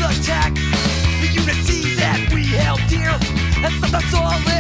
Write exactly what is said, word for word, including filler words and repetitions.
attack. The unity that we held dear, and that's all